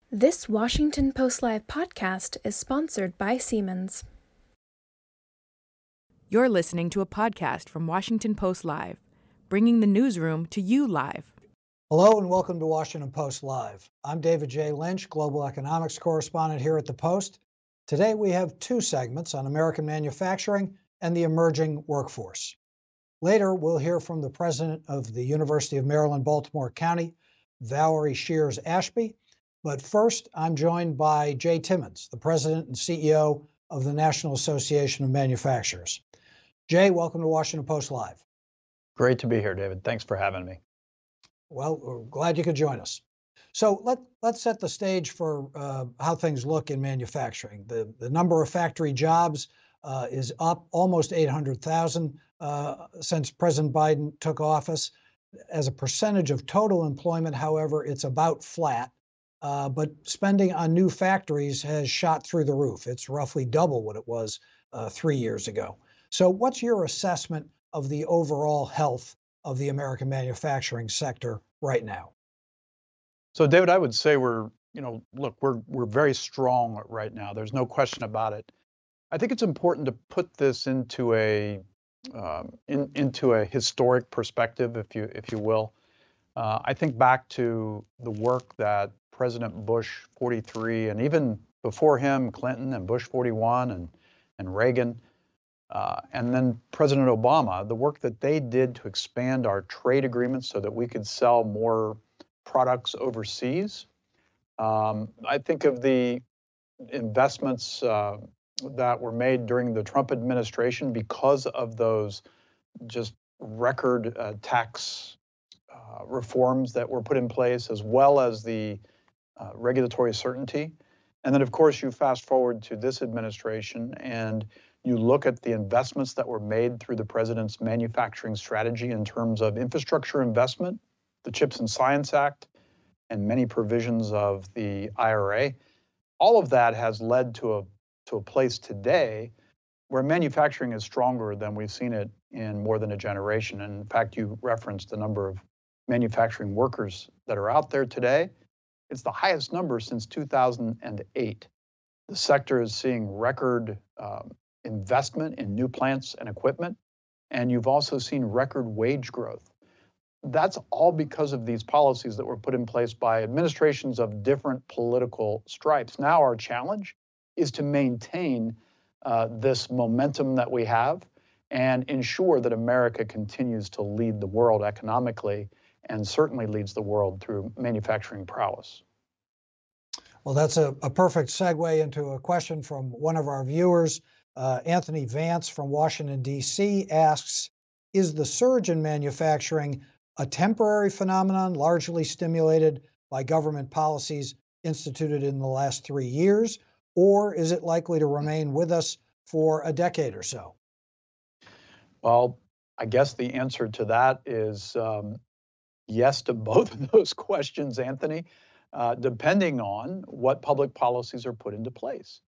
This Washington Post Live podcast is sponsored by Siemens. You're listening to a podcast from Washington Post Live, bringing the newsroom to you live. Hello and welcome to Washington Post Live. I'm David J. Lynch, Global Economics Correspondent here at the Post. Today we have two segments on American manufacturing and the emerging workforce. Later, we'll hear from the president of the University of Maryland, Baltimore County, Valerie Shears Ashby. But first, I'm joined by Jay Timmons, the president and CEO of the National Association of Manufacturers. Jay, welcome to Washington Post Live. Great to be here, David. Thanks for having me. Well, we're glad you could join us. So let's set the stage for how things look in manufacturing. The number of factory jobs is up almost 800,000 since President Biden took office. As a percentage of total employment, however, it's about flat. But spending on new factories has shot through the roof. It's roughly double what it was 3 years ago. So what's your assessment of the overall health of the American manufacturing sector right now? So, David, I would say we're very strong right now. There's no question about it. I think it's important to put this into a historic perspective, if you will. I think back to the work that President Bush 43 and even before him, Clinton and Bush 41 and Reagan, and then President Obama, the work that they did to expand our trade agreements so that we could sell more products overseas. I think of the investments that were made during the Trump administration because of those just record tax reforms that were put in place, as well as the regulatory certainty. And then, of course, you fast forward to this administration and you look at the investments that were made through the president's manufacturing strategy in terms of infrastructure investment, the CHIPS and Science Act, and many provisions of the IRA. All of that has led to a place today where manufacturing is stronger than we've seen it in more than a generation. And in fact, you referenced the number of manufacturing workers that are out there today. It's the highest number since 2008. The sector is seeing record investment in new plants and equipment, and you've also seen record wage growth. That's all because of these policies that were put in place by administrations of different political stripes. Now our challenge is to maintain this momentum that we have and ensure that America continues to lead the world economically and certainly leads the world through manufacturing prowess. Well, that's a perfect segue into a question from one of our viewers. Anthony Vance from Washington, D.C. asks, is the surge in manufacturing a temporary phenomenon largely stimulated by government policies instituted in the last 3 years, or is it likely to remain with us for a decade or so? Well, I guess the answer to that is yes to both of those questions, Anthony, depending on what public policies are put into place.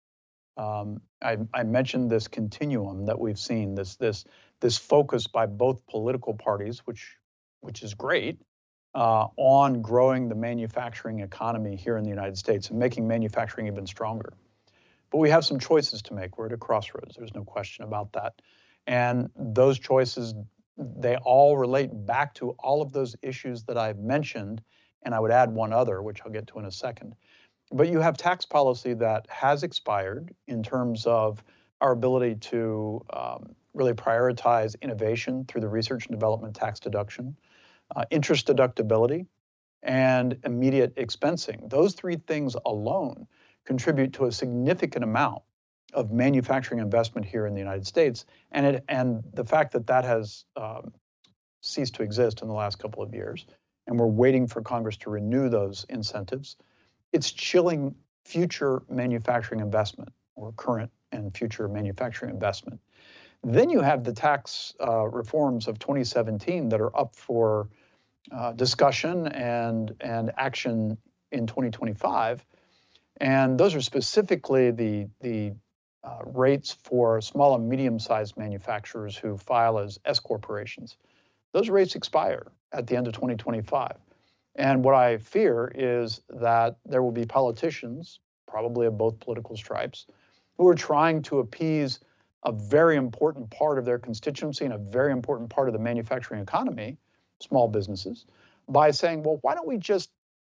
I mentioned this continuum that we've seen, this focus by both political parties, which is great, on growing the manufacturing economy here in the United States and making manufacturing even stronger. But we have some choices to make. We're at a crossroads. There's no question about that. And those choices, they all relate back to all of those issues that I've mentioned. And I would add one other, which I'll get to in a second. But you have tax policy that has expired in terms of our ability to really prioritize innovation through the research and development tax deduction, interest deductibility, and immediate expensing. Those three things alone contribute to a significant amount of manufacturing investment here in the United States. And the fact that that has ceased to exist in the last couple of years, and we're waiting for Congress to renew those incentives, it's chilling future manufacturing investment or current and future manufacturing investment. Then you have the tax reforms of 2017 that are up for discussion and action in 2025. And those are specifically the rates for small and medium-sized manufacturers who file as S corporations. Those rates expire at the end of 2025. And what I fear is that there will be politicians, probably of both political stripes, who are trying to appease a very important part of their constituency and a very important part of the manufacturing economy, small businesses, by saying, well, why don't we just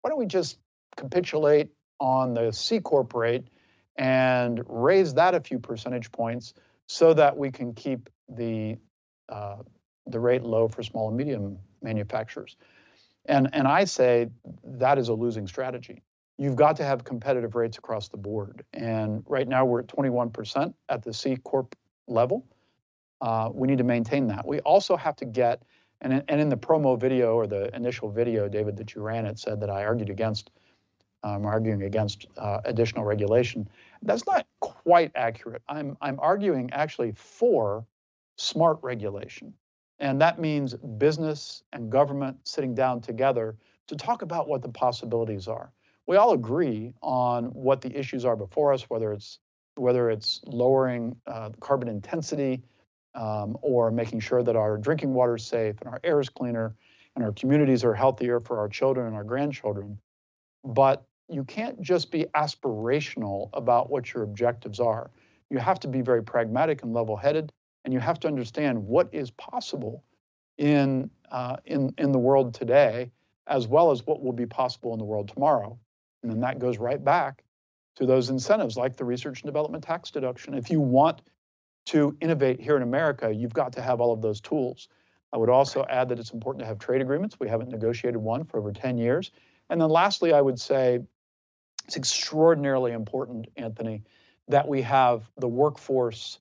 capitulate on the C Corp rate and raise that a few percentage points so that we can keep the rate low for small and medium manufacturers. And I say that is a losing strategy. You've got to have competitive rates across the board. And right now we're at 21% at the C Corp level. We need to maintain that. We also have to get, and in the promo video or the initial video, David, that you ran, it said that I argued against, arguing against additional regulation. That's not quite accurate. I'm arguing actually for smart regulation. And that means business and government sitting down together to talk about what the possibilities are. We all agree on what the issues are before us, whether it's lowering carbon intensity or making sure that our drinking water is safe and our air is cleaner and our communities are healthier for our children and our grandchildren. But you can't just be aspirational about what your objectives are. You have to be very pragmatic and level-headed, and you have to understand what is possible in the world today, as well as what will be possible in the world tomorrow. And then that goes right back to those incentives like the research and development tax deduction. If you want to innovate here in America, you've got to have all of those tools. I would also add that it's important to have trade agreements. We haven't negotiated one for over 10 years. And then lastly, I would say it's extraordinarily important, Anthony, that we have the workforce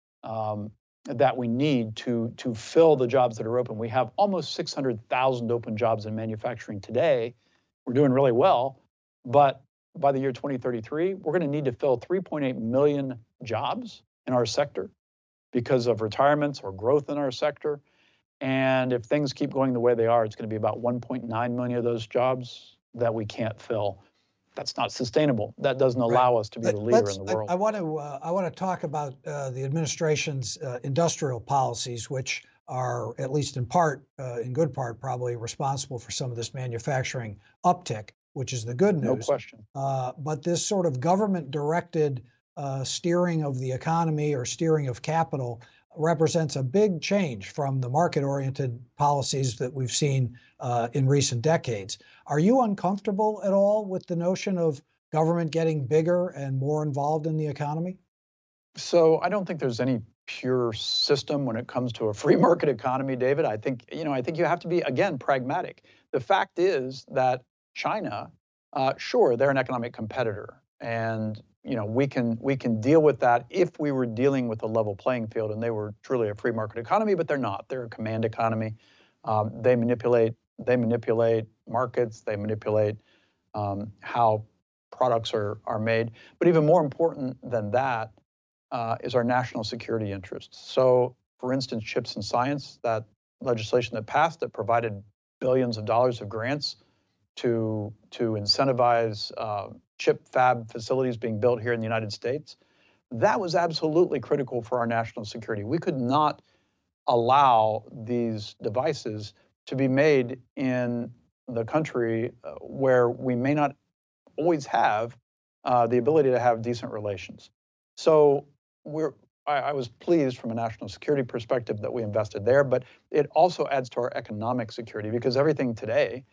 that we need to fill the jobs that are open. We have almost 600,000 open jobs in manufacturing today. We're doing really well, but by the year 2033, we're going to need to fill 3.8 million jobs in our sector because of retirements or growth in our sector. And if things keep going the way they are, it's going to be about 1.9 million of those jobs that we can't fill. That's not sustainable. That doesn't allow us to be the leader in the world. I want to talk about the administration's industrial policies, which are, at least in part, in good part, probably responsible for some of this manufacturing uptick, which is the good news. No question. But this sort of government-directed steering of the economy or steering of capital represents a big change from the market-oriented policies that we've seen in recent decades. Are you uncomfortable at all with the notion of government getting bigger and more involved in the economy? So I don't think there's any pure system when it comes to a free market economy, David. I think you have to be, again, pragmatic. The fact is that China, sure, they're an economic competitor, and we can deal with that if we were dealing with a level playing field and they were truly a free market economy, but they're not. They're a command economy. They manipulate markets. They manipulate how products are made. But even more important than that is our national security interests. So, for instance, CHIPS and Science, that legislation that passed that provided billions of dollars of grants to incentivize chip fab facilities being built here in the United States, that was absolutely critical for our national security. We could not allow these devices to be made in the country where we may not always have the ability to have decent relations. So I was pleased from a national security perspective that we invested there, but it also adds to our economic security because everything today,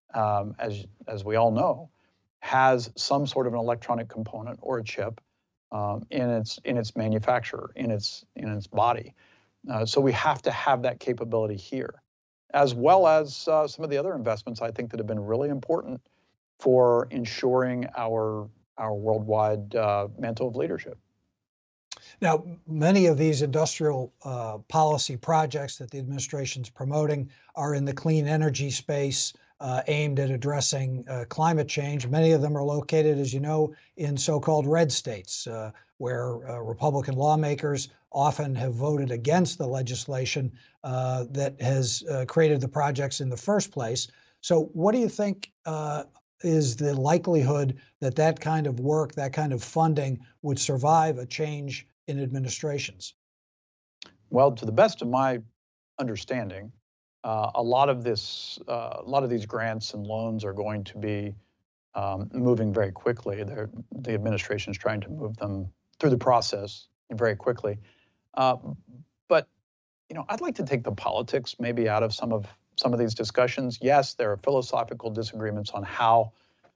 as we all know, has some sort of an electronic component or a chip in its manufacture, in its body. So we have to have that capability here, as well as some of the other investments I think that have been really important for ensuring our worldwide mantle of leadership. Now, many of these industrial policy projects that the administration's promoting are in the clean energy space, aimed at addressing climate change. Many of them are located, as you know, in so-called red states, where Republican lawmakers often have voted against the legislation that has created the projects in the first place. So what do you think is the likelihood that that kind of work, that kind of funding would survive a change in administrations? Well, to the best of my understanding, a lot of these grants and loans are going to be moving very quickly. The administration is trying to move them through the process very quickly. But I'd like to take the politics maybe out of some of these discussions. Yes, there are philosophical disagreements on how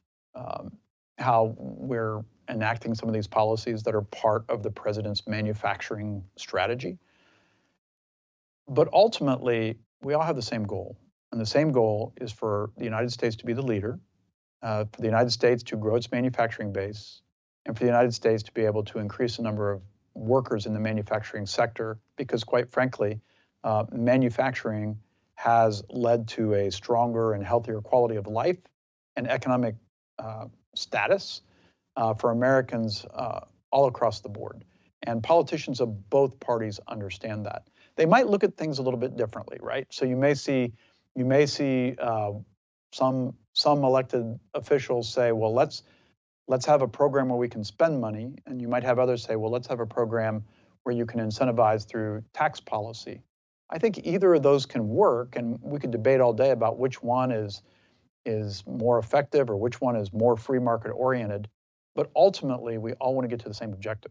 we're enacting some of these policies that are part of the president's manufacturing strategy. But ultimately, we all have the same goal. And the same goal is for the United States to be the leader, for the United States to grow its manufacturing base, and for the United States to be able to increase the number of workers in the manufacturing sector, because quite frankly, manufacturing has led to a stronger and healthier quality of life and economic status for Americans all across the board. And politicians of both parties understand that. They might look at things a little bit differently, right? So you may see some elected officials say, well, let's have a program where we can spend money, and you might have others say, well, let's have a program where you can incentivize through tax policy. I think either of those can work, and we could debate all day about which one is more effective or which one is more free market oriented, but ultimately we all want to get to the same objective.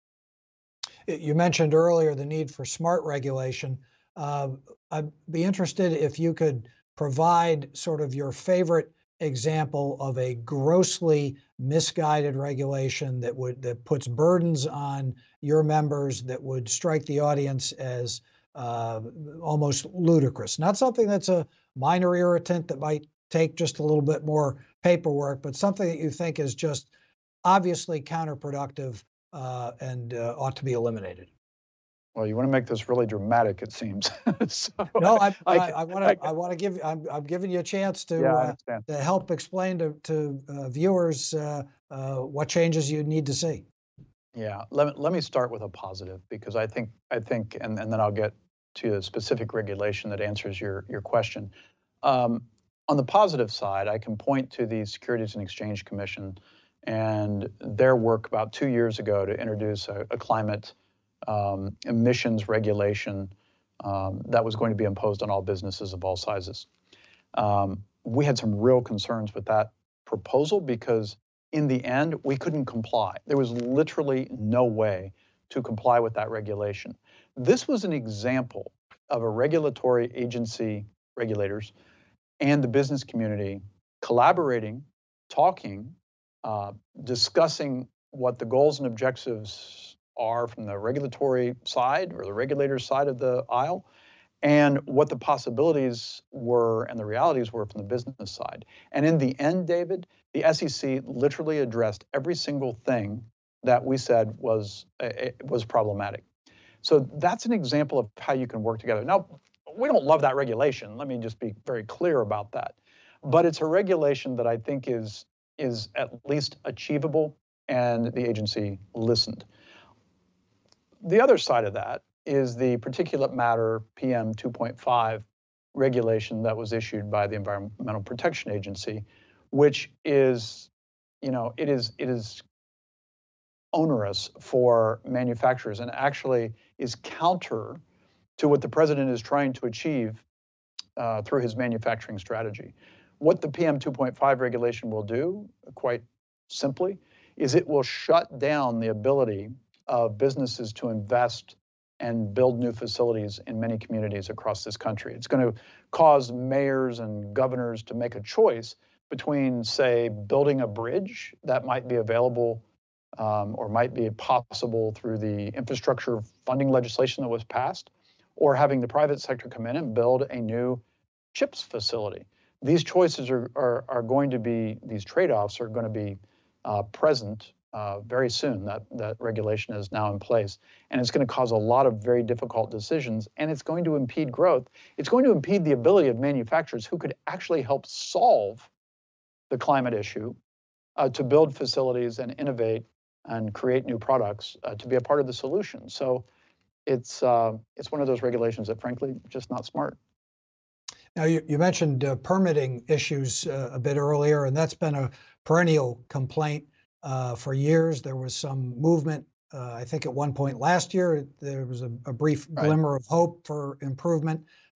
You mentioned earlier the need for smart regulation. I'd be interested if you could provide sort of your favorite example of a grossly misguided regulation that puts burdens on your members that would strike the audience as almost ludicrous. Not something that's a minor irritant that might take just a little bit more paperwork, but something that you think is just obviously counterproductive and ought to be eliminated. Well, you want to make this really dramatic, it seems. So, no, I want to give. I'm giving you a chance to help explain to viewers what changes you need to see. Yeah, let me start with a positive, because I think, and then I'll get to a specific regulation that answers your question. On the positive side, I can point to the Securities and Exchange Commission and their work about 2 years ago to introduce a climate emissions regulation that was going to be imposed on all businesses of all sizes. We had some real concerns with that proposal because in the end, we couldn't comply. There was literally no way to comply with that regulation. This was an example of a regulatory agency, regulators, and the business community collaborating, talking, discussing what the goals and objectives are from the regulatory side or the regulator's side of the aisle, and what the possibilities were and the realities were from the business side. And in the end, David, the SEC literally addressed every single thing that we said was problematic. So that's an example of how you can work together. Now, we don't love that regulation. Let me just be very clear about that. But it's a regulation that I think is at least achievable, and the agency listened. The other side of that is the particulate matter PM 2.5 regulation that was issued by the Environmental Protection Agency, which is, it is onerous for manufacturers and actually is counter to what the president is trying to achieve through his manufacturing strategy. What the PM 2.5 regulation will do, quite simply, is it will shut down the ability of businesses to invest and build new facilities in many communities across this country. It's going to cause mayors and governors to make a choice between, say, building a bridge that might be available or might be possible through the infrastructure funding legislation that was passed, or having the private sector come in and build a new chips facility. These choices are going to be, these trade-offs are going to be present very soon. That regulation is now in place, and it's going to cause a lot of very difficult decisions, and it's going to impede growth. It's going to impede the ability of manufacturers who could actually help solve the climate issue to build facilities and innovate and create new products to be a part of the solution. So it's one of those regulations that, frankly, just not smart. Now, you mentioned permitting issues a bit earlier, and that's been a perennial complaint for years. There was some movement, I think at one point last year, there was a brief glimmer of hope for improvement.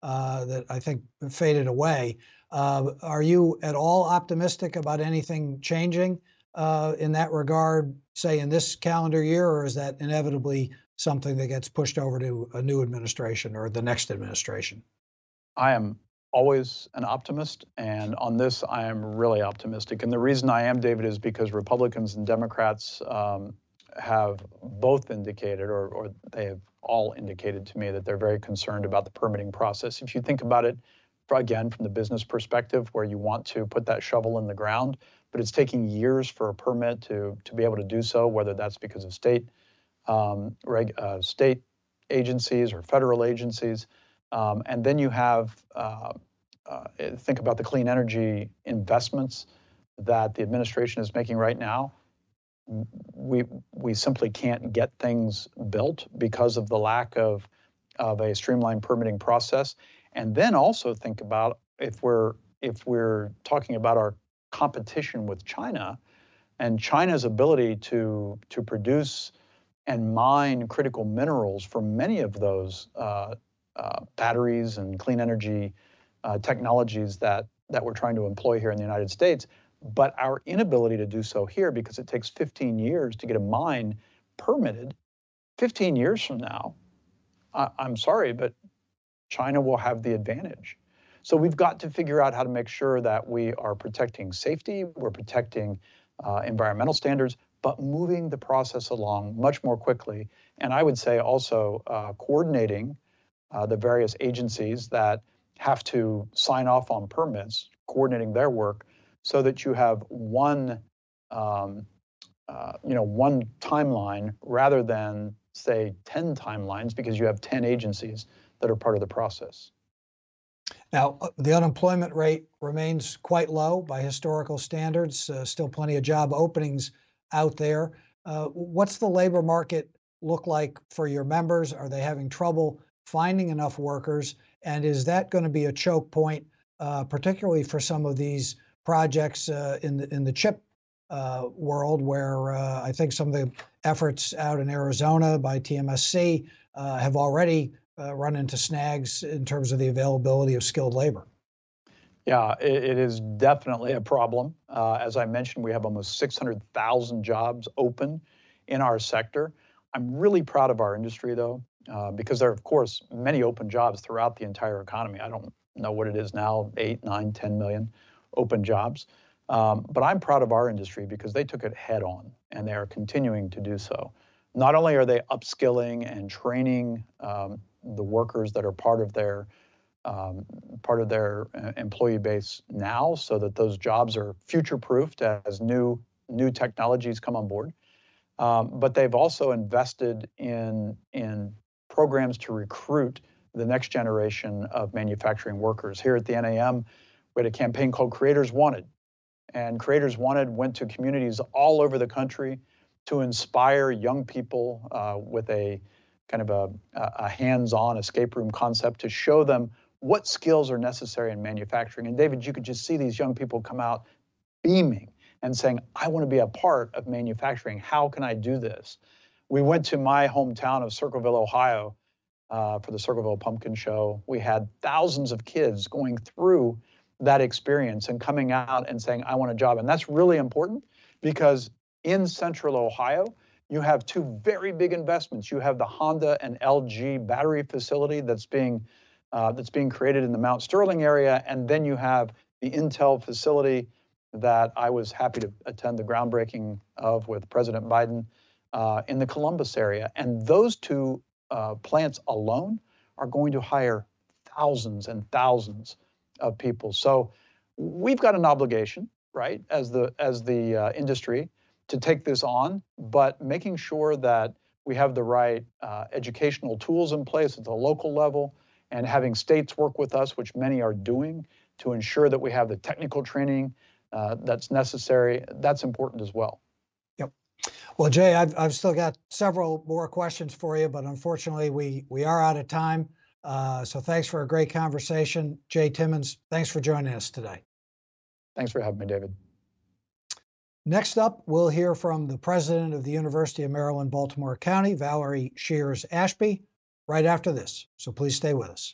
that I think faded away. Are you at all optimistic about anything changing in that regard, say in this calendar year, or is that inevitably something that gets pushed over to a new administration or the next administration? I am always an optimist, and on this, I am really optimistic. And the reason I am, David, is because Republicans and Democrats have both indicated, or they have all indicated to me that they're very concerned about the permitting process. If you think about it, again, from the business perspective, where you want to put that shovel in the ground, but it's taking years for a permit to be able to do so, whether that's because of state agencies or federal agencies. And then you have, think about the clean energy investments that the administration is making right now. We simply can't get things built because of the lack of a streamlined permitting process. And then also think about if we're talking about our competition with China and China's ability to produce and mine critical minerals for many of those batteries and clean energy technologies that we're trying to employ here in the United States, but our inability to do so here because it takes 15 years to get a mine permitted. 15 years from now, I'm sorry, but China will have the advantage. So we've got to figure out how to make sure that we are protecting safety, we're protecting environmental standards, but moving the process along much more quickly. And I would say also coordinating the various agencies that have to sign off on permits, coordinating their work so that you have one timeline rather than say 10 timelines because you have 10 agencies that are part of the process. Now, the unemployment rate remains quite low by historical standards, still plenty of job openings out there. What's the labor market look like for your members? Are they having trouble finding enough workers? And is that going to be a choke point, particularly for some of these projects in the chip world, where I think some of the efforts out in Arizona by TMSC have already run into snags in terms of the availability of skilled labor? Yeah, it is definitely a problem. As I mentioned, we have almost 600,000 jobs open in our sector. I'm really proud of our industry, though, because there are, of course, many open jobs throughout the entire economy. I don't know what it is now, 8, 9, 10 million open jobs. But I'm proud of our industry because they took it head on, and they are continuing to do so. Not only are they upskilling and training the workers that are part of their employee base now, so that those jobs are future-proofed as new technologies come on board. But they've also invested in programs to recruit the next generation of manufacturing workers. Here at the NAM, we had a campaign called Creators Wanted. And Creators Wanted went to communities all over the country to inspire young people with a kind of a hands-on escape room concept to show them what skills are necessary in manufacturing. And David, you could just see these young people come out beaming and saying, I want to be a part of manufacturing. How can I do this? We went to my hometown of Circleville, Ohio, for the Circleville Pumpkin Show. We had thousands of kids going through that experience and coming out and saying, I want a job. And that's really important because in Central Ohio, you have two very big investments. You have the Honda and LG battery facility that's being created in the Mount Sterling area, and then you have the Intel facility that I was happy to attend the groundbreaking of with President Biden in the Columbus area. And those two plants alone are going to hire thousands and thousands of people. So we've got an obligation, right, as the industry to take this on, but making sure that we have the right educational tools in place at the local level and having states work with us, which many are doing, to ensure that we have the technical training that's necessary. That's important as well. Yep. Well, Jay, I've still got several more questions for you, but unfortunately we are out of time. So thanks for a great conversation. Jay Timmons, thanks for joining us today. Thanks for having me, David. Next up, we'll hear from the president of the University of Maryland, Baltimore County, Valerie Shears Ashby, right after this. So please stay with us.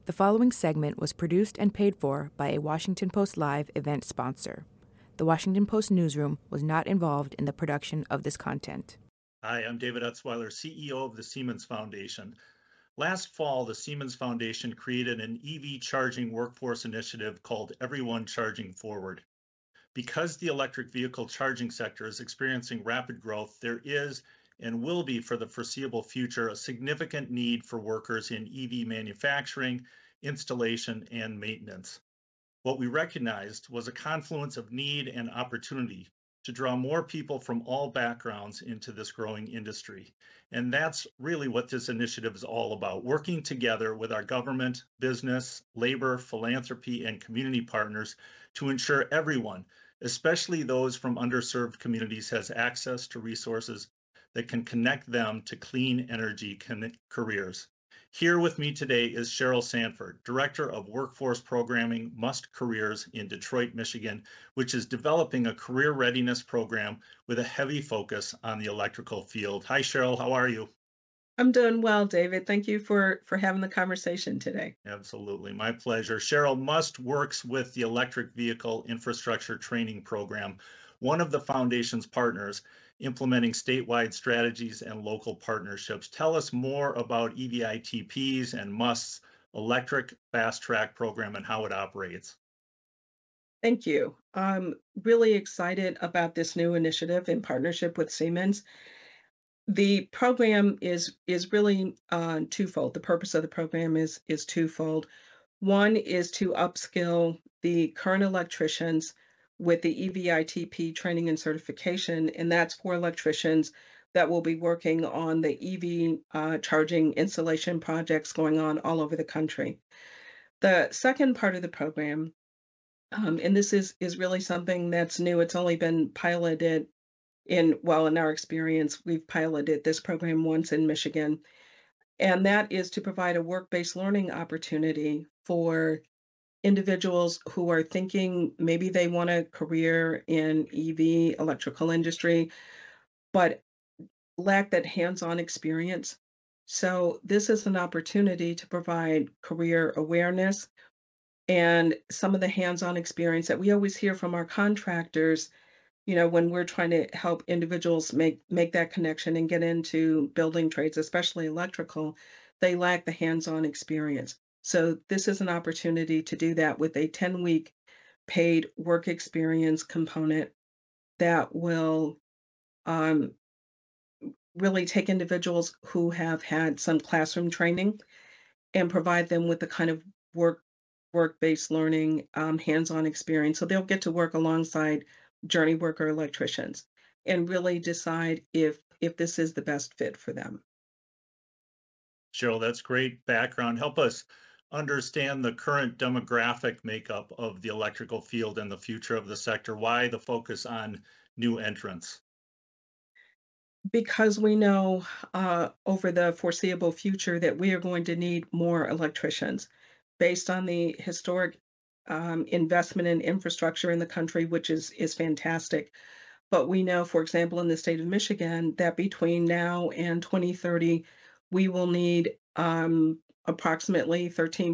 The following segment was produced and paid for by a Washington Post Live event sponsor. The Washington Post newsroom was not involved in the production of this content. Hi, I'm David Utzweiler, CEO of the Siemens Foundation. Last fall, the Siemens Foundation created an EV charging workforce initiative called Everyone Charging Forward. Because the electric vehicle charging sector is experiencing rapid growth, there is and will be for the foreseeable future a significant need for workers in EV manufacturing, installation, and maintenance. What we recognized was a confluence of need and opportunity to draw more people from all backgrounds into this growing industry. And that's really what this initiative is all about, working together with our government, business, labor, philanthropy, and community partners to ensure everyone, especially those from underserved communities, has access to resources that can connect them to clean energy careers. Here with me today is Cheryl Sanford, Director of Workforce Programming Must Careers in Detroit, Michigan, which is developing a career readiness program with a heavy focus on the electrical field. Hi, Cheryl, how are you? I'm doing well, David. Thank you for having the conversation today. Absolutely, my pleasure. Cheryl, Must works with the Electric Vehicle Infrastructure Training Program, one of the foundation's partners, implementing statewide strategies and local partnerships. Tell us more about EVITP's and Must's Electric Fast Track program and how it operates. Thank you. I'm really excited about this new initiative in partnership with Siemens. The program is really twofold. The purpose of the program is twofold. One is to upskill the current electricians with the EVITP training and certification, and that's for electricians that will be working on the EV charging installation projects going on all over the country. The second part of the program, and this is really something that's new. It's only been piloted in our experience, we've piloted this program once in Michigan, and that is to provide a work-based learning opportunity for individuals who are thinking maybe they want a career in EV electrical industry, but lack that hands-on experience. So this is an opportunity to provide career awareness and some of the hands-on experience that we always hear from our contractors, when we're trying to help individuals make that connection and get into building trades, especially electrical, they lack the hands-on experience. So this is an opportunity to do that with a 10-week paid work experience component that will really take individuals who have had some classroom training and provide them with the kind of work-based learning, hands-on experience. So they'll get to work alongside journey worker electricians and really decide if this is the best fit for them. Cheryl, that's great background. Help us understand the current demographic makeup of the electrical field and the future of the sector. Why the focus on new entrants? Because we know over the foreseeable future that we are going to need more electricians based on the historic investment in infrastructure in the country, which is fantastic. But we know, for example, in the state of Michigan, that between now and 2030, we will need approximately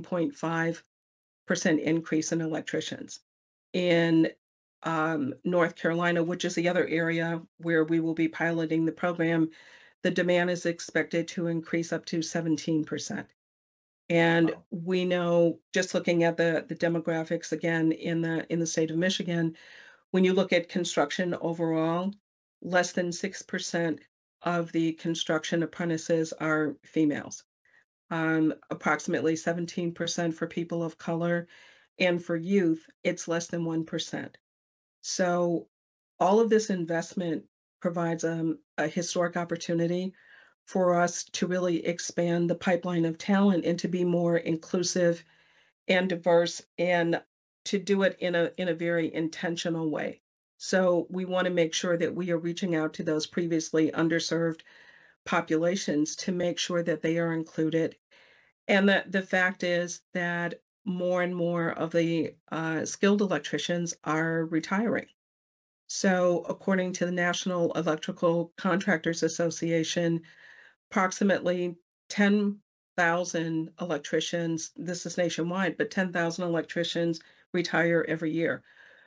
13.5% increase in electricians. In North Carolina, which is the other area where we will be piloting the program, the demand is expected to increase up to 17%. And Wow. we know, just looking at the demographics again in the state of Michigan, when you look at construction overall, less than 6% of the construction apprentices are females. Approximately 17% for people of color, and for youth, it's less than 1%. So all of this investment provides a historic opportunity for us to really expand the pipeline of talent and to be more inclusive and diverse, and to do it in a very intentional way. So we want to make sure that we are reaching out to those previously underserved populations to make sure that they are included. And that the fact is that more and more of the skilled electricians are retiring. So according to the National Electrical Contractors Association, approximately 10 10,000 electricians, this is nationwide, but 10,000 electricians retire every year.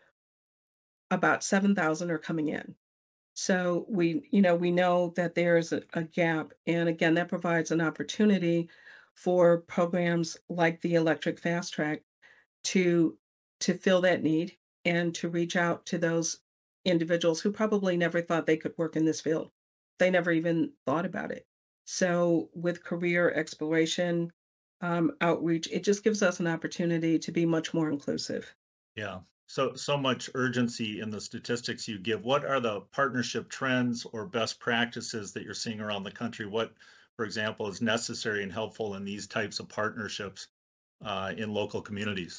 About 7,000 are coming in. So we know that there's a gap. And again, that provides an opportunity for programs like the Electric Fast Track to fill that need and to reach out to those individuals who probably never thought they could work in this field. They never even thought about it. So with career exploration, outreach, it just gives us an opportunity to be much more inclusive. Yeah. So much urgency in the statistics you give. What are the partnership trends or best practices that you're seeing around the country? What, for example, is necessary and helpful in these types of partnerships in local communities?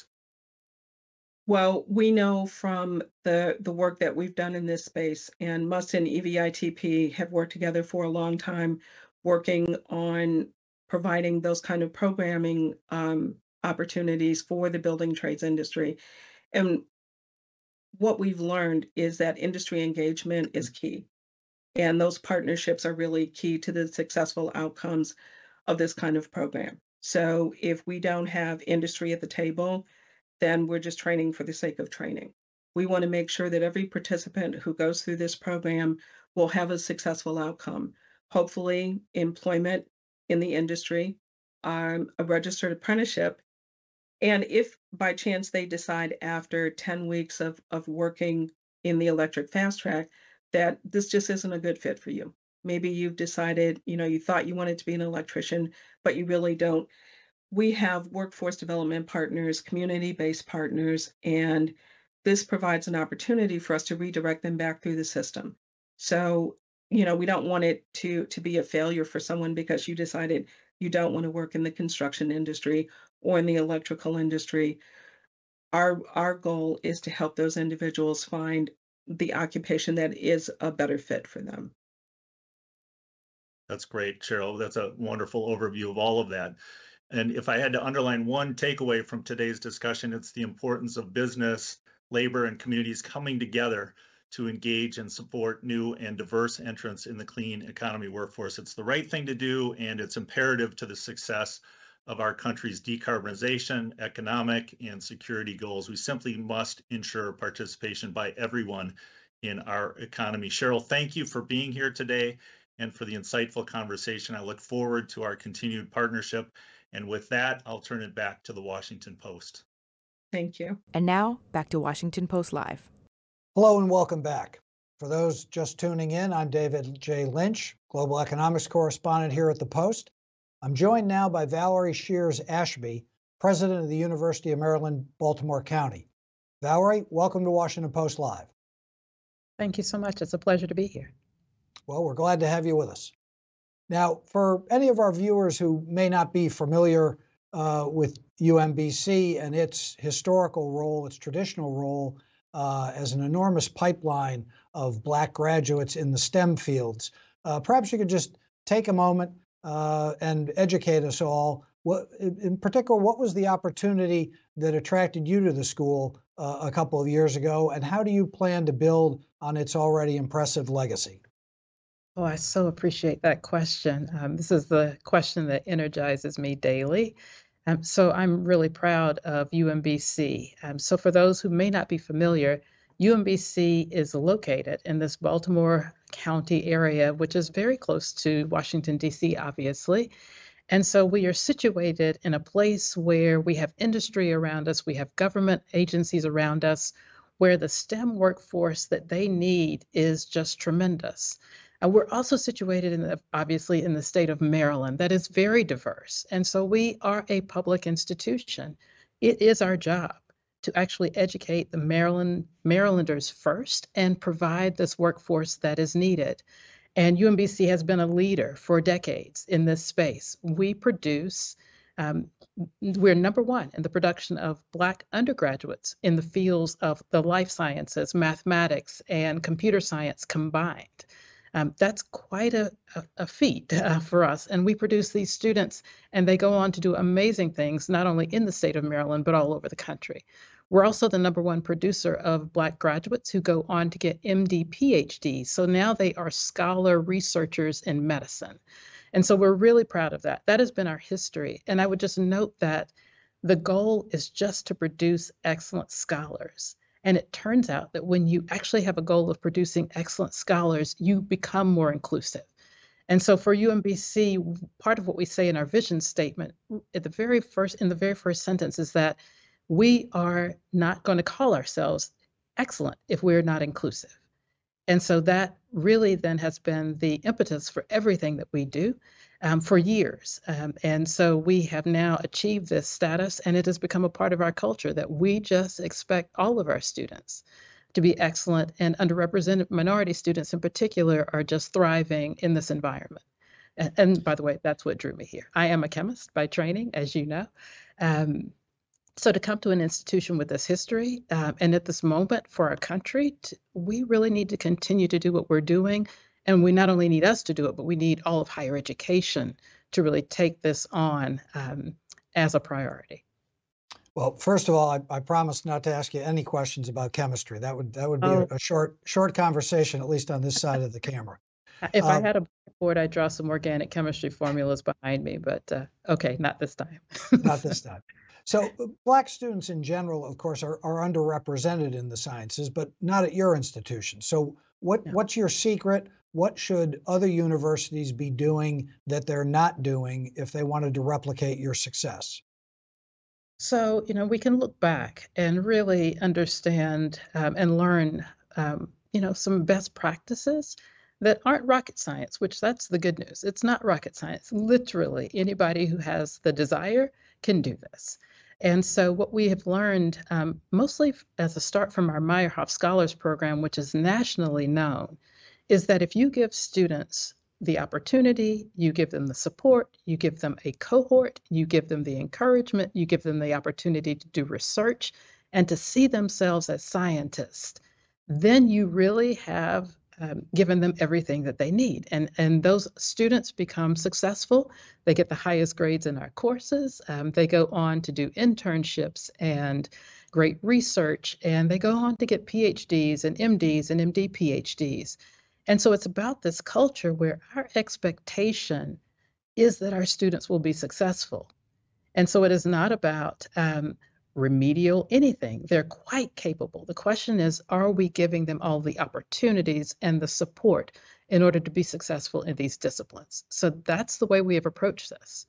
Well, we know from the work that we've done in this space, and MUST and EVITP have worked together for a long time, working on providing those kind of programming opportunities for the building trades industry. And what we've learned is that industry engagement is key. And those partnerships are really key to the successful outcomes of this kind of program. So if we don't have industry at the table, then we're just training for the sake of training. We want to make sure that every participant who goes through this program will have a successful outcome. Hopefully, employment in the industry, a registered apprenticeship. And if by chance they decide after 10 weeks of working in the Electric Fast Track that this just isn't a good fit for you, maybe you've decided, you thought you wanted to be an electrician, but you really don't. We have workforce development partners, community-based partners, and this provides an opportunity for us to redirect them back through the system. So, we don't want it to be a failure for someone because you decided you don't want to work in the construction industry or in the electrical industry. Our goal is to help those individuals find the occupation that is a better fit for them. That's great, Cheryl. That's a wonderful overview of all of that. And if I had to underline one takeaway from today's discussion, it's the importance of business, labor, and communities coming together to engage and support new and diverse entrants in the clean economy workforce. It's the right thing to do, and it's imperative to the success of our country's decarbonization, economic, and security goals. We simply must ensure participation by everyone in our economy. Cheryl, thank you for being here today and for the insightful conversation. I look forward to our continued partnership. And with that, I'll turn it back to the Washington Post. Thank you. And now, back to Washington Post Live. Hello and welcome back. For those just tuning in, I'm David J. Lynch, Global Economics Correspondent here at the Post. I'm joined now by Valerie Shears Ashby, President of the University of Maryland, Baltimore County. Valerie, welcome to Washington Post Live. Thank you so much. It's a pleasure to be here. Well, we're glad to have you with us. Now, for any of our viewers who may not be familiar with UMBC and its historical role, its traditional role as an enormous pipeline of Black graduates in the STEM fields, perhaps you could just take a moment and educate us all. In particular, what was the opportunity that attracted you to the school a couple of years ago, and how do you plan to build on its already impressive legacy? Oh, I so appreciate that question. This is the question that energizes me daily. So I'm really proud of UMBC. So for those who may not be familiar, UMBC is located in this Baltimore County area, which is very close to Washington, D.C., obviously. And so we are situated in a place where we have industry around us, we have government agencies around us, where the STEM workforce that they need is just tremendous. We're also situated obviously in the state of Maryland that is very diverse. And so we are a public institution. It is our job to actually educate the Marylanders first and provide this workforce that is needed. And UMBC has been a leader for decades in this space. We produce, we're number one in the production of Black undergraduates in the fields of the life sciences, mathematics, and computer science combined. That's quite a feat for us. And we produce these students, and they go on to do amazing things, not only in the state of Maryland, but all over the country. We're also the number one producer of Black graduates who go on to get MD, PhDs. So now they are scholar researchers in medicine. And so we're really proud of that. That has been our history. And I would just note that the goal is just to produce excellent scholars. And it turns out that when you actually have a goal of producing excellent scholars, you become more inclusive. And so for UMBC, part of what we say in our vision statement in the very first sentence is that we are not going to call ourselves excellent if we're not inclusive. And so that really then has been the impetus for everything that we do for years. And so we have now achieved this status, and it has become a part of our culture that we just expect all of our students to be excellent, and underrepresented minority students in particular are just thriving in this environment. And by the way, that's what drew me here. I am a chemist by training, as you know. So to come to an institution with this history and at this moment for our country, we really need to continue to do what we're doing. And we not only need us to do it, but we need all of higher education to really take this on as a priority. Well, first of all, I promised not to ask you any questions about chemistry. That would be a short conversation, at least on this side of the camera. If I had a blackboard, I'd draw some organic chemistry formulas behind me, but okay, not this time. Not this time. So Black students in general, of course, are underrepresented in the sciences, but not at your institution. So what's your secret? What should other universities be doing that they're not doing if they wanted to replicate your success? So, we can look back and really understand and learn, some best practices that aren't rocket science, which that's the good news. It's not rocket science. Literally, anybody who has the desire can do this. And so what we have learned, mostly as a start from our Meyerhoff Scholars Program, which is nationally known, is that if you give students the opportunity, you give them the support, you give them a cohort, you give them the encouragement, you give them the opportunity to do research and to see themselves as scientists, then you really have given them everything that they need. And those students become successful. They get the highest grades in our courses. They go on to do internships and great research, and they go on to get PhDs and MDs and MD PhDs. And so it's about this culture where our expectation is that our students will be successful. And so it is not about remedial anything. They're quite capable. The question is, are we giving them all the opportunities and the support in order to be successful in these disciplines? So that's the way we have approached this.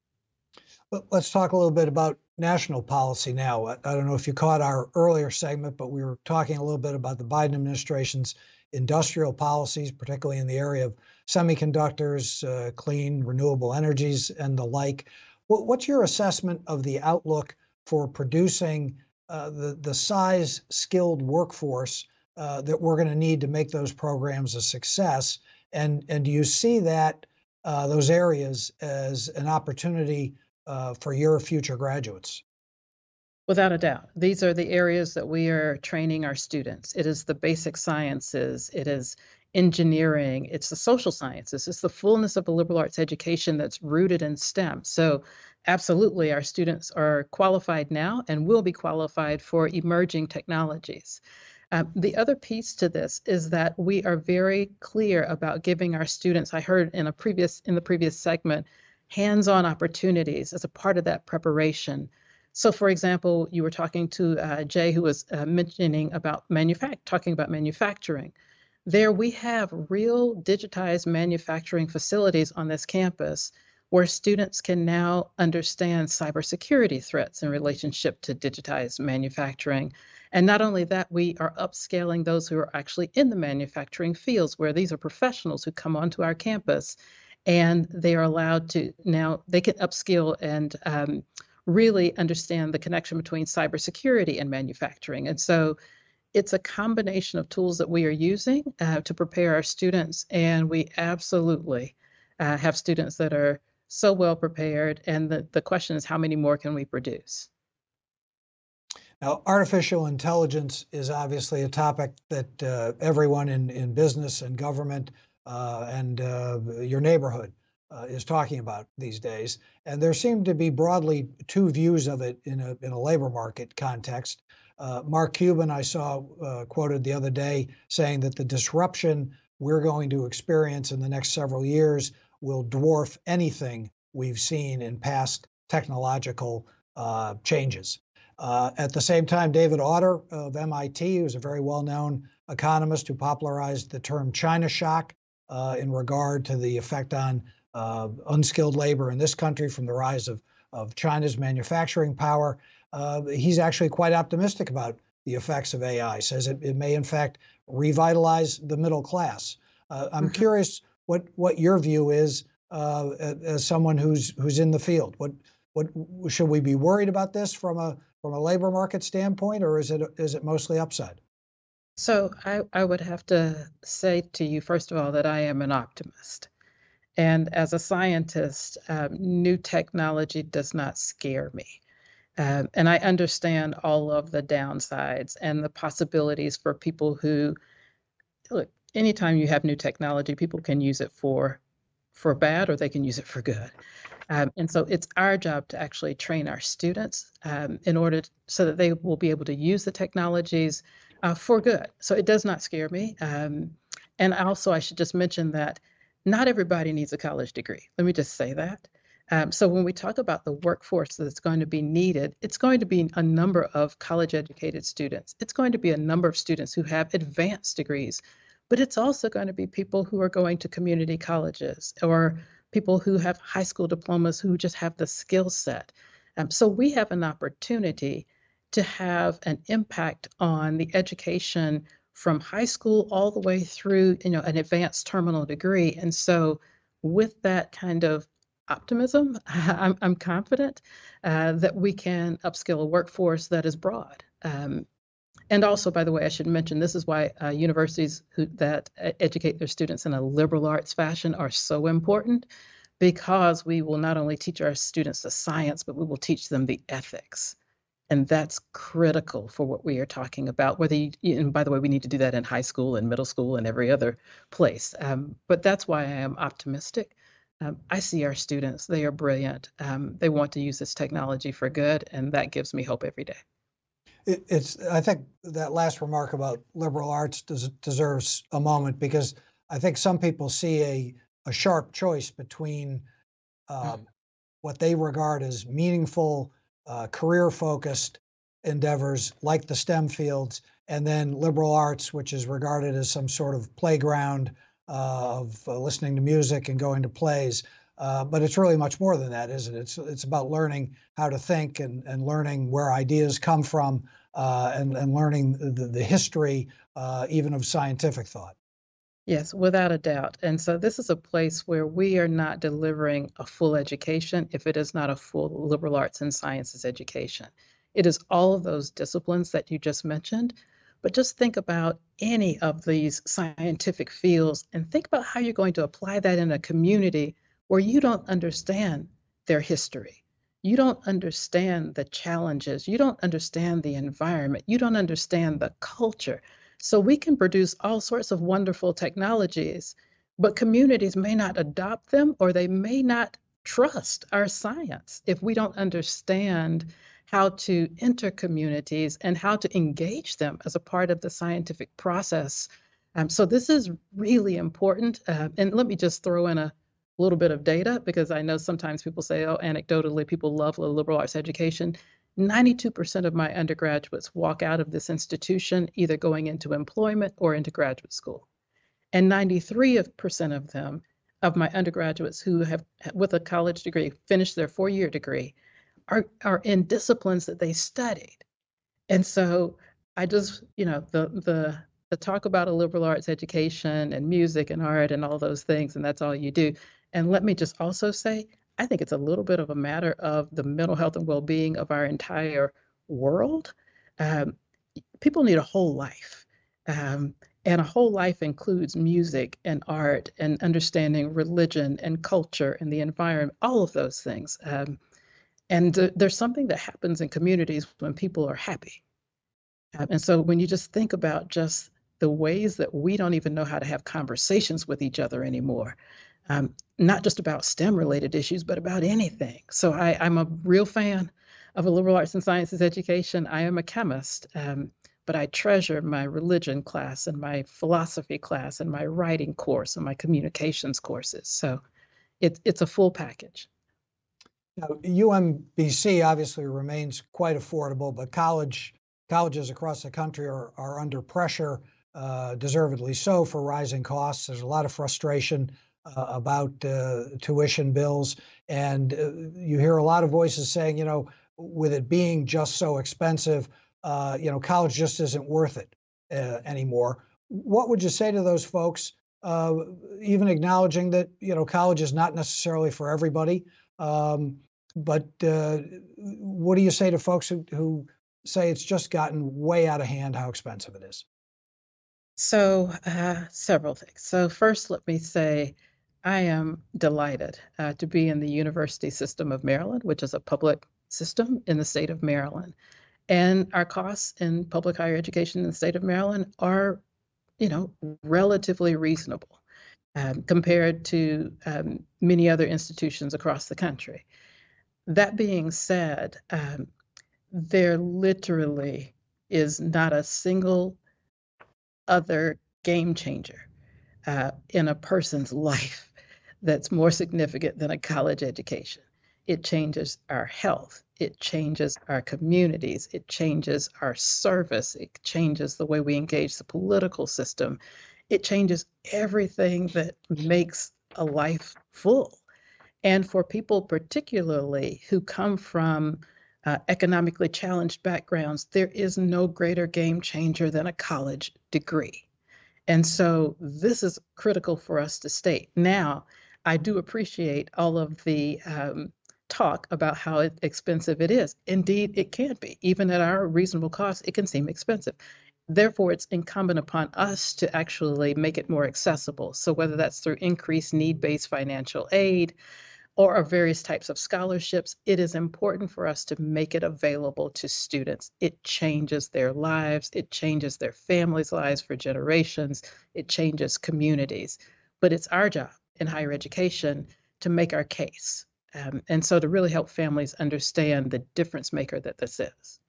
Let's talk a little bit about national policy now. I don't know if you caught our earlier segment, but we were talking a little bit about the Biden administration's industrial policies, particularly in the area of semiconductors, clean, renewable energies, and the like. What's your assessment of the outlook for producing the size skilled workforce that we're going to need to make those programs a success? And do you see that those areas as an opportunity for your future graduates? Without a doubt. These are the areas that we are training our students. It is the basic sciences, it is engineering, it's the social sciences, it's the fullness of a liberal arts education that's rooted in STEM. So absolutely, our students are qualified now and will be qualified for emerging technologies. The other piece to this is that we are very clear about giving our students, I heard in the previous segment, hands-on opportunities as a part of that preparation. So for example, you were talking to Jay, who was mentioning about talking about manufacturing. There we have real digitized manufacturing facilities on this campus where students can now understand cybersecurity threats in relationship to digitized manufacturing. And not only that, we are upscaling those who are actually in the manufacturing fields, where these are professionals who come onto our campus and they are allowed to now, they can upskill and really understand the connection between cybersecurity and manufacturing. And so it's a combination of tools that we are using to prepare our students, and we absolutely have students that are so well prepared. And the question is, how many more can we produce? Now, artificial intelligence is obviously a topic that everyone in business and government and your neighborhood is talking about these days. And there seem to be broadly two views of it in a labor market context. Mark Cuban, I saw quoted the other day saying that the disruption we're going to experience in the next several years will dwarf anything we've seen in past technological changes. At the same time, David Autor of MIT, who's a very well-known economist who popularized the term China shock in regard to the effect on unskilled labor in this country from the rise of China's manufacturing power, he's actually quite optimistic about the effects of AI, says it may in fact revitalize the middle class. I'm curious what your view is as someone who's in the field. What should we be worried about this from a labor market standpoint, or is it mostly upside? So I would have to say to you, first of all, that I am an optimist. And as a scientist, new technology does not scare me. And I understand all of the downsides and the possibilities for people who, look, anytime you have new technology, people can use it for bad or they can use it for good. And so it's our job to actually train our students in order so that they will be able to use the technologies for good. So it does not scare me. And also, I should just mention that not everybody needs a college degree. Let me just say that. So when we talk about the workforce that's going to be needed, it's going to be a number of college-educated students. It's going to be a number of students who have advanced degrees, but it's also going to be people who are going to community colleges or people who have high school diplomas who just have the skill set. So we have an opportunity to have an impact on the education from high school all the way through, an advanced terminal degree. And so with that kind of optimism, I'm confident that we can upskill a workforce that is broad. And also, by the way, I should mention, this is why universities that educate their students in a liberal arts fashion are so important, because we will not only teach our students the science, but we will teach them the ethics. And that's critical for what we are talking about. And by the way, we need to do that in high school and middle school and every other place. But that's why I am optimistic. I see our students, they are brilliant. They want to use this technology for good, and that gives me hope every day. I think that last remark about liberal arts deserves a moment, because I think some people see a sharp choice between what they regard as meaningful, career-focused endeavors like the STEM fields, and then liberal arts, which is regarded as some sort of playground of listening to music and going to plays. But it's really much more than that, isn't it? It's about learning how to think and learning where ideas come from and learning the history even of scientific thought. Yes, without a doubt. And so this is a place where we are not delivering a full education if it is not a full liberal arts and sciences education. It is all of those disciplines that you just mentioned, but just think about any of these scientific fields and think about how you're going to apply that in a community where you don't understand their history. You don't understand the challenges. You don't understand the environment. You don't understand the culture. So we can produce all sorts of wonderful technologies, but communities may not adopt them, or they may not trust our science if we don't understand how to enter communities and how to engage them as a part of the scientific process. So this is really important. And let me just throw in a little bit of data, because I know sometimes people say, oh, anecdotally, people love liberal arts education. 92% of my undergraduates walk out of this institution either going into employment or into graduate school. And 93% of them, of my undergraduates who have, with a college degree, finished their 4-year degree, are in disciplines that they studied. And so I just, the talk about a liberal arts education and music and art and all those things, and that's all you do. And let me just also say, I think it's a little bit of a matter of the mental health and well-being of our entire world. People need a whole life. And a whole life includes music and art and understanding religion and culture and the environment, all of those things. And there's something that happens in communities when people are happy. And so when you just think about just the ways that we don't even know how to have conversations with each other anymore, not just about STEM-related issues, but about anything. So I'm a real fan of a liberal arts and sciences education. I am a chemist, but I treasure my religion class and my philosophy class and my writing course and my communications courses. So It's a full package. Now, UMBC obviously remains quite affordable, but colleges across the country are under pressure, deservedly so, for rising costs. There's a lot of frustration about tuition bills, and you hear a lot of voices saying, with it being just so expensive, college just isn't worth it anymore. What would you say to those folks, even acknowledging that, college is not necessarily for everybody? But what do you say to folks who say it's just gotten way out of hand how expensive it is? So, several things. So, first, let me say I am delighted to be in the University System of Maryland, which is a public system in the state of Maryland. And our costs in public higher education in the state of Maryland are, relatively reasonable compared to many other institutions across the country. That being said, there literally is not a single other game changer in a person's life that's more significant than a college education. It changes our health. It changes our communities. It changes our service. It changes the way we engage the political system. It changes everything that makes a life full. And for people particularly who come from economically challenged backgrounds, there is no greater game changer than a college degree. And so this is critical for us to state. Now, I do appreciate all of the talk about how expensive it is. Indeed, it can be. Even at our reasonable cost, it can seem expensive. Therefore, it's incumbent upon us to actually make it more accessible. So whether that's through increased need-based financial aid, or various types of scholarships, it is important for us to make it available to students. It changes their lives. It changes their families' lives for generations. It changes communities. But it's our job in higher education to make our case. And so to really help families understand the difference maker that this is.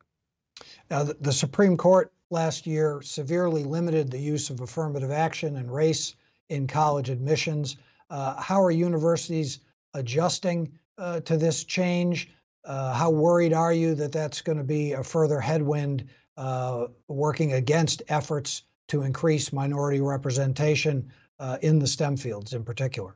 Now, the Supreme Court last year severely limited the use of affirmative action and race in college admissions. How are universities adjusting to this change? How worried are you that that's going to be a further headwind working against efforts to increase minority representation in the STEM fields in particular?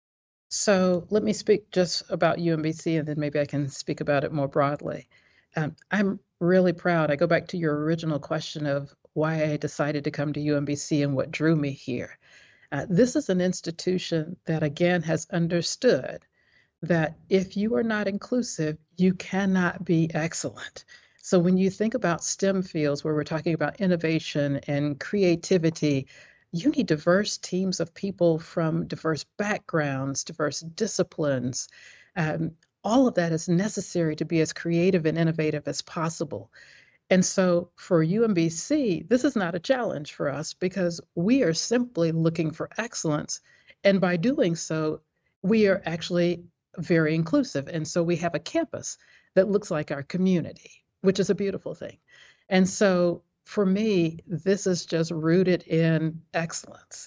So let me speak just about UMBC, and then maybe I can speak about it more broadly. I'm really proud. I go back to your original question of why I decided to come to UMBC and what drew me here. This is an institution that, again, has understood that if you are not inclusive, you cannot be excellent. So when you think about STEM fields, where we're talking about innovation and creativity, you need diverse teams of people from diverse backgrounds, diverse disciplines. All of that is necessary to be as creative and innovative as possible. And so for UMBC, this is not a challenge for us because we are simply looking for excellence. And by doing so, we are actually very inclusive. And so we have a campus that looks like our community, which is a beautiful thing. And so for me, this is just rooted in excellence.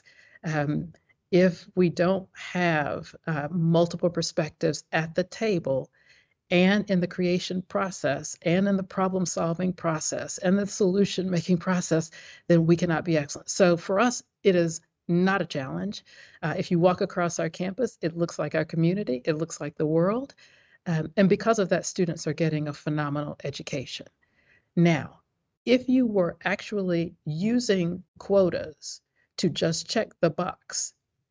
If we don't have multiple perspectives at the table, and in the creation process, and in the problem-solving process, and the solution-making process, then we cannot be excellent. So for us, it is not a challenge. If you walk across our campus, it looks like our community, it looks like the world. And because of that, students are getting a phenomenal education. Now, if you were actually using quotas to just check the box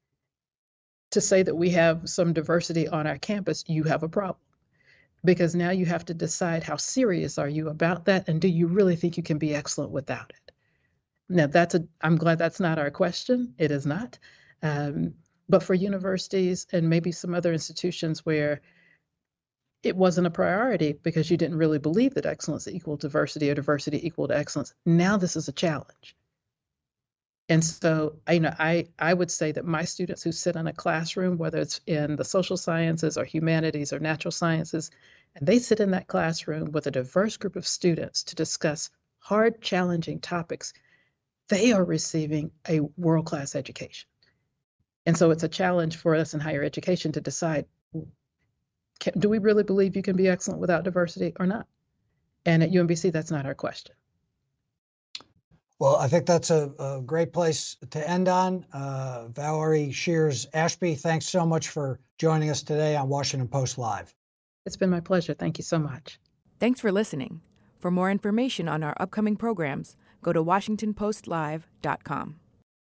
to say that we have some diversity on our campus, you have a problem. Because now you have to decide how serious are you about that, and do you really think you can be excellent without it? Now I'm glad that's not our question. It is not. But for universities and maybe some other institutions where it wasn't a priority because you didn't really believe that excellence equaled diversity or diversity equaled excellence, now this is a challenge. And so, I would say that my students who sit in a classroom, whether it's in the social sciences or humanities or natural sciences, and they sit in that classroom with a diverse group of students to discuss hard, challenging topics, they are receiving a world-class education. And so it's a challenge for us in higher education to decide, do we really believe you can be excellent without diversity or not? And at UMBC, that's not our question. Well, I think that's a great place to end on. Valerie Shears Ashby, thanks so much for joining us today on Washington Post Live. It's been my pleasure. Thank you so much. Thanks for listening. For more information on our upcoming programs, go to WashingtonPostLive.com.